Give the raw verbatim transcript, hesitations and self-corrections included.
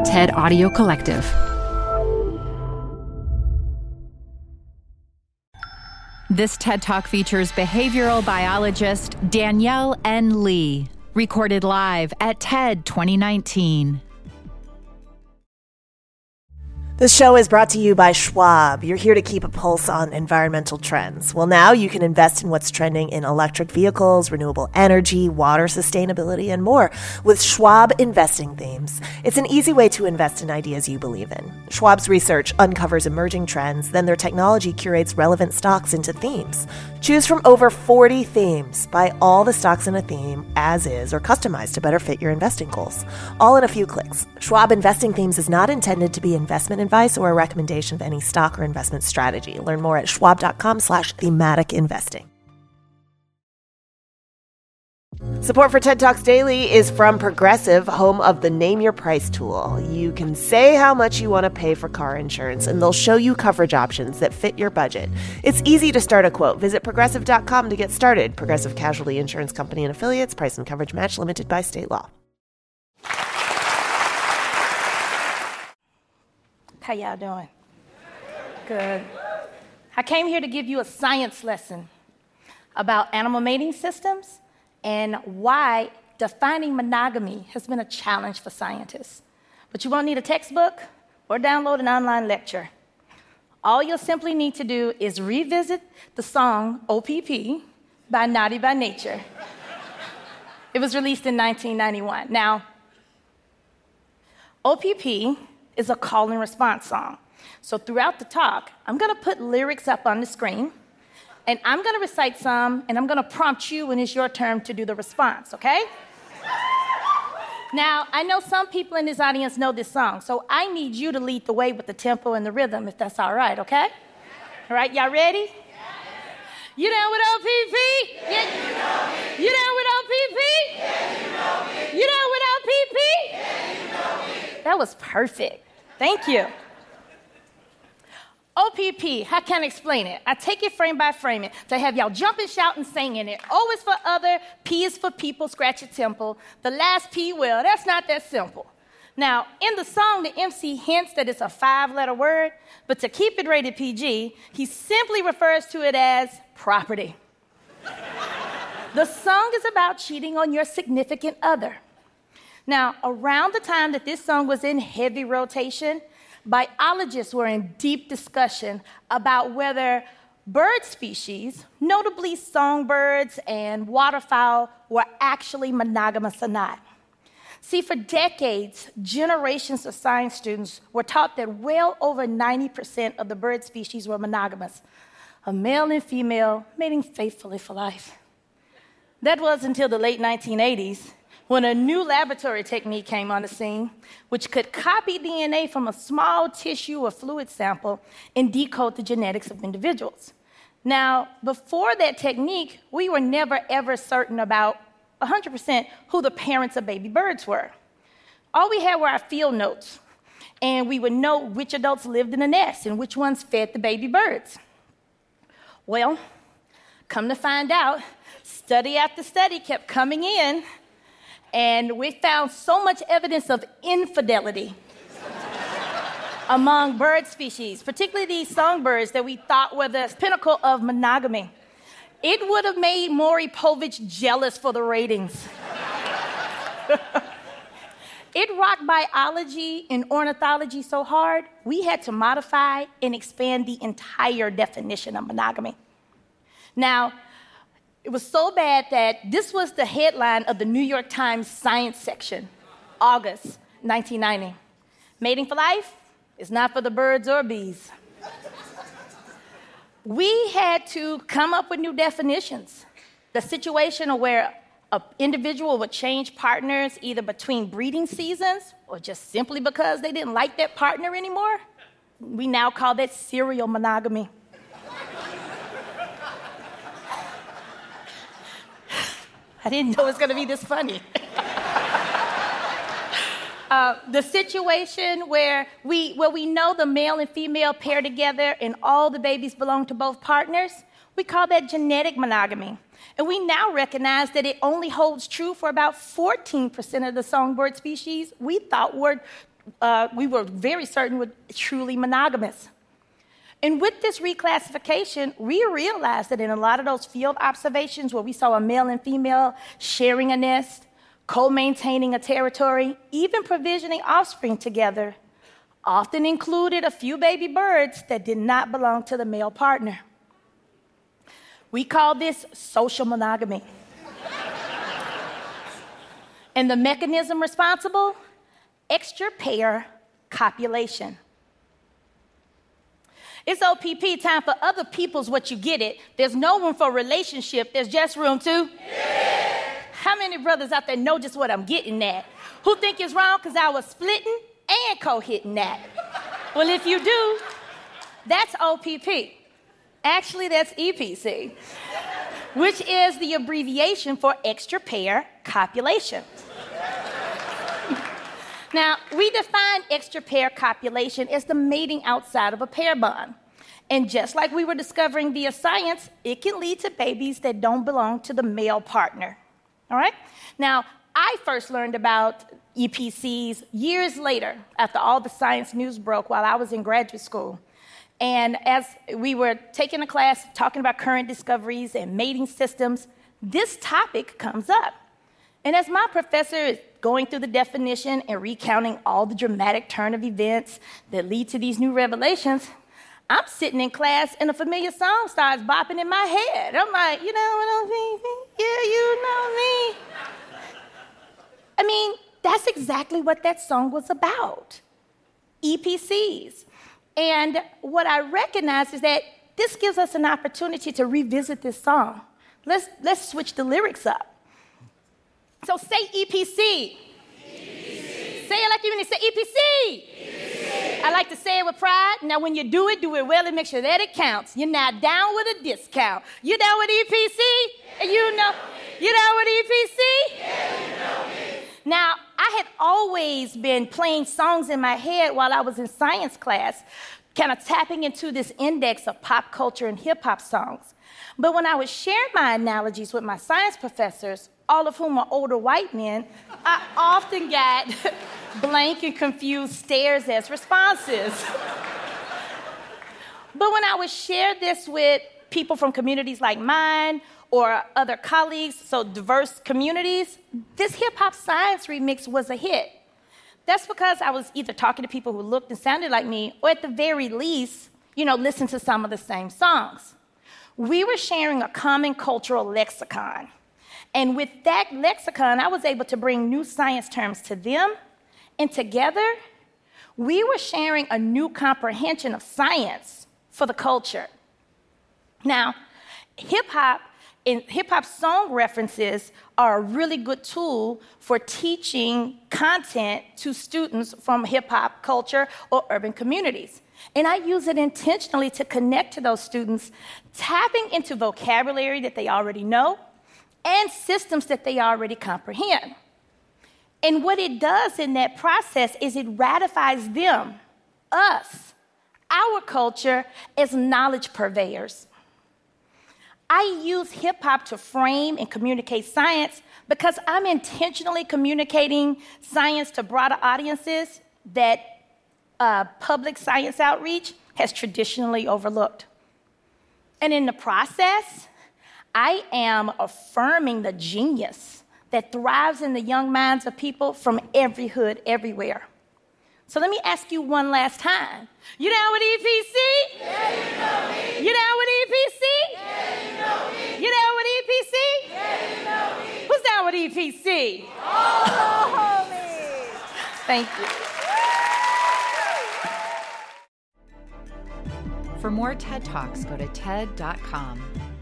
TED Audio Collective. This TED Talk features behavioral biologist Danielle N. Lee, recorded live at TED twenty nineteen. This show is brought to you by Schwab. You're here to keep a pulse on environmental trends. Well, now you can invest in what's trending in electric vehicles, renewable energy, water sustainability, and more with Schwab Investing Themes. It's an easy way to invest in ideas you believe in. Schwab's research uncovers emerging trends, then their technology curates relevant stocks into themes. Choose from over forty themes. Buy all the stocks in a theme as is or customized to better fit your investing goals. All in a few clicks. Schwab Investing Themes is not intended to be investment advice or a recommendation of any stock or investment strategy. Learn more at schwab.com slash thematic investing. Support for TED Talks Daily is from Progressive, home of the Name Your Price tool. You can say how much you want to pay for car insurance, and they'll show you coverage options that fit your budget. It's easy to start a quote. Visit progressive dot com to get started. Progressive Casualty Insurance Company and Affiliates. Price and coverage match limited by state law. How y'all doing? Good. I came here to give you a science lesson about animal mating systems and why defining monogamy has been a challenge for scientists. But you won't need a textbook or download an online lecture. All you'll simply need to do is revisit the song O P P by Naughty by Nature. It was released in nineteen ninety-one. Now, O P P is a call and response song. So throughout the talk, I'm gonna put lyrics up on the screen, and I'm gonna recite some, and I'm gonna prompt you when it's your turn to do the response, okay? Now, I know some people in this audience know this song, so I need you to lead the way with the tempo and the rhythm, if that's all right, okay? All right, y'all ready? You down with O P P? Yeah. You know me. You down with O P P? Yeah, you know me. You down with O P P? Yeah, you know me. That was perfect. Thank you. O P P, how can I explain it? I take it frame by frame it to have y'all jump and shout and sing in it. O is for other, P is for people, scratch your temple. The last P, well, that's not that simple. Now, in the song, the M C hints that it's a five-letter word, but to keep it rated P G, he simply refers to it as property. The song is about cheating on your significant other. Now, around the time that this song was in heavy rotation, biologists were in deep discussion about whether bird species, notably songbirds and waterfowl, were actually monogamous or not. See, for decades, generations of science students were taught that well over ninety percent of the bird species were monogamous, a male and female mating faithfully for life. That was until the late nineteen eighties, when a new laboratory technique came on the scene, which could copy D N A from a small tissue or fluid sample and decode the genetics of individuals. Now, before that technique, we were never ever certain about one hundred percent who the parents of baby birds were. All we had were our field notes, and we would know which adults lived in the nest and which ones fed the baby birds. Well, come to find out, study after study kept coming in, and we found so much evidence of infidelity among bird species, particularly these songbirds that we thought were the pinnacle of monogamy. It would have made Maury Povich jealous for the ratings. It rocked biology and ornithology so hard, we had to modify and expand the entire definition of monogamy. Now, it was so bad that this was the headline of the New York Times science section, August nineteen ninety. Mating for life is not for the birds or bees. We had to come up with new definitions. The situation where an individual would change partners either between breeding seasons or just simply because they didn't like that partner anymore, we now call that serial monogamy. I didn't know it was going to be this funny. uh, the situation where we, where we know the male and female pair together and all the babies belong to both partners, we call that genetic monogamy. And we now recognize that it only holds true for about fourteen percent of the songbird species we thought were uh, we were very certain were truly monogamous. And with this reclassification, we realized that in a lot of those field observations where we saw a male and female sharing a nest, co-maintaining a territory, even provisioning offspring together, often included a few baby birds that did not belong to the male partner. We call this social monogamy. And the mechanism responsible? Extra-pair copulation. It's O P P, time for other people's what you get it. There's no room for relationship, there's just room to? Yeah. How many brothers out there know just what I'm getting at? Who think it's wrong because I was splitting and co-hitting that? Well, if you do, that's O P P. Actually, that's E P C, which is the abbreviation for extra-pair copulation. Now, we define extra-pair copulation as the mating outside of a pair bond. And just like we were discovering via science, it can lead to babies that don't belong to the male partner. All right? Now, I first learned about E P Cs years later, after all the science news broke while I was in graduate school. And as we were taking a class talking about current discoveries and mating systems, this topic comes up. And as my professor is going through the definition and recounting all the dramatic turn of events that lead to these new revelations, I'm sitting in class and a familiar song starts bopping in my head. I'm like, you know what I mean? Yeah, you know me. I mean, that's exactly what that song was about. E P Cs. And what I recognize is that this gives us an opportunity to revisit this song. Let's, let's switch the lyrics up. So say E P C. E P C. Say it like you mean it. Say E P C. E P C. I like to say it with pride. Now, when you do it, do it well and make sure that it counts. You're not down with a discount. You down with E P C? And you know, you down with E P C? Yeah, you know me. Now, I had always been playing songs in my head while I was in science class, kind of tapping into this index of pop culture and hip-hop songs. But when I would share my analogies with my science professors, all of whom are older white men, I often got blank and confused stares as responses. But when I would share this with people from communities like mine or other colleagues, so diverse communities, this hip-hop science remix was a hit. That's because I was either talking to people who looked and sounded like me, or at the very least, you know, listened to some of the same songs. We were sharing a common cultural lexicon. And with that lexicon, I was able to bring new science terms to them. And together, we were sharing a new comprehension of science for the culture. Now, hip-hop and hip-hop song references are a really good tool for teaching content to students from hip-hop culture or urban communities. And I use it intentionally to connect to those students, tapping into vocabulary that they already know and systems that they already comprehend. And what it does in that process is it ratifies them, us, our culture, as knowledge purveyors. I use hip-hop to frame and communicate science because I'm intentionally communicating science to broader audiences that uh, public science outreach has traditionally overlooked. And in the process, I am affirming the genius that thrives in the young minds of people from every hood, everywhere. So let me ask you one last time. You down with E P C? Yeah, you know me. You down with E P C? Yeah, you know me. You down with E P C? Yeah, you know me. Who's down with E P C? All the homies. Thank you. For more TED Talks, go to T E D dot com.